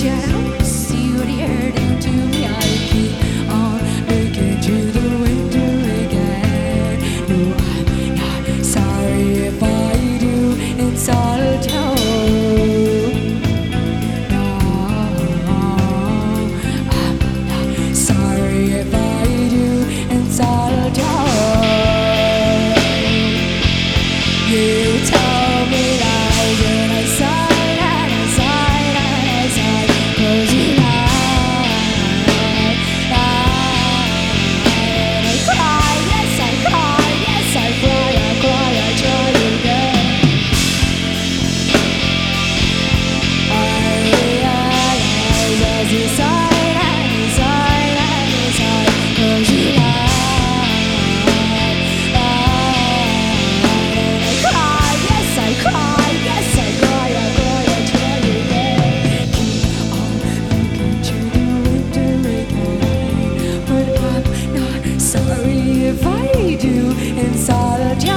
shut up, see what you're doing to me. I keep on looking to the window again. No, I'm not sorry if I do insult you. No, I'm not sorry if I do insult you. You told me lies and I sighed and I sighed and I sighed, 'cause you lied, and I cry, yes I cry, yes I cry, I try again. I realize as you sighed and you sighed and you sighed, 'cause you lied. Sorry if I do insult you.